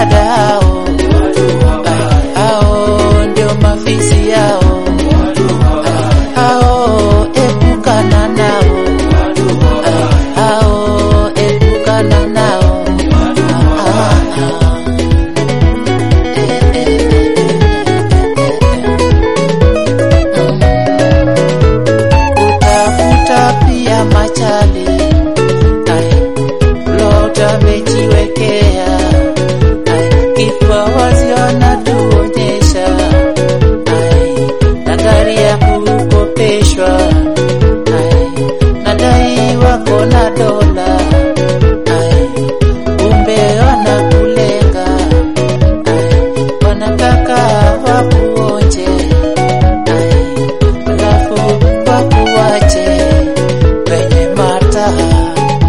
dada hao, hao ndio mafisi yao, hao epukana nao, hao epukana nao. Utafuta pia machali lota mejiwekea kipawazi wanatuonyesha na gari ya kukopeshwa nadai wako na dola kumbe wanakulenga wanataka wakuonje alafu wakuwache kwenye mataa.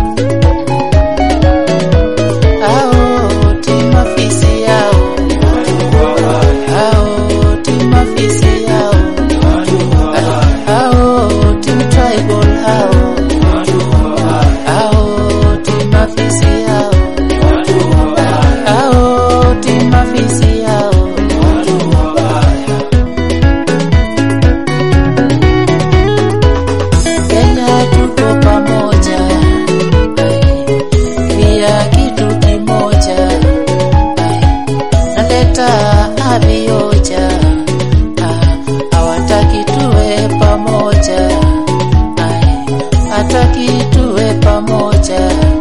Hataki tuwe pamoja,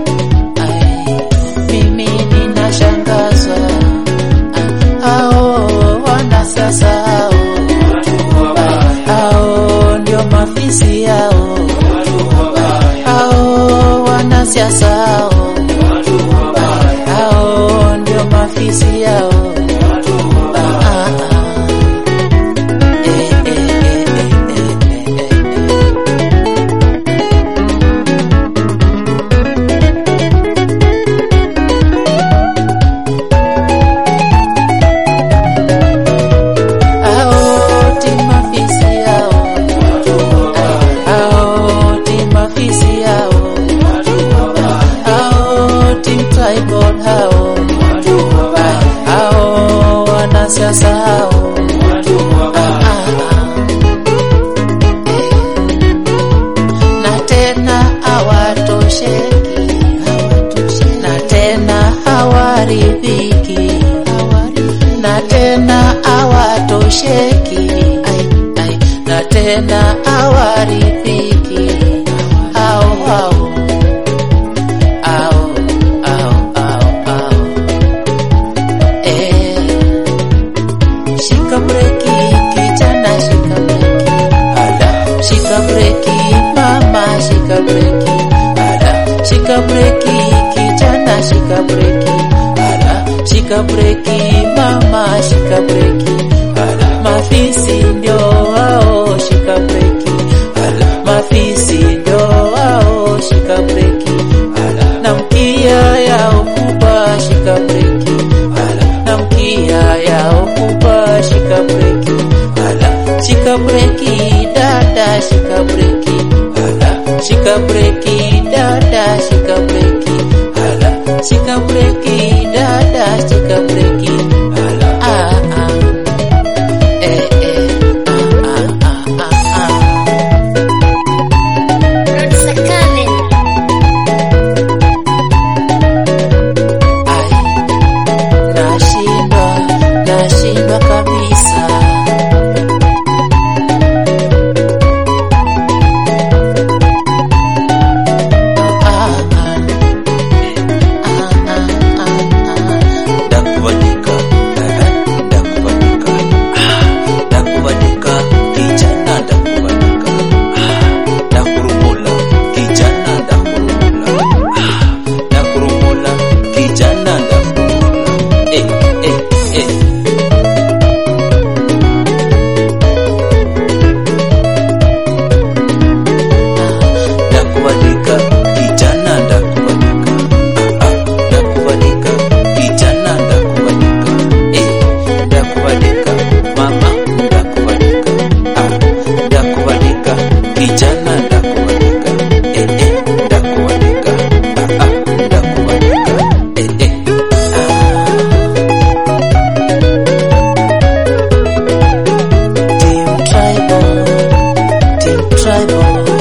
mimi ninashangazwa, hao wanasiasa hao ndio mafisi yao, hao wanasiasa hao ndio mafisi yao. Wanasiasa hao na tena hawatosheki, na tena hawaridhiki, na tena hawatosheki, na tena hawaridhiki. Shika breki kijana, shika breki, shika breki mama, shika breki, shika breki kijana, shika breki, shika breki mama, shika breki. Mafisi ndio wao, shika breki, mafisi ndio wao, shika breki, na mkia yao kubwa, shika breki, na mkia yao kubwa, shika breki, shika breki dada, shika breki, shika breki dada, shika breki, shika breki dada, shika breki. Nashindwa kabisa. Dakuwa Bible.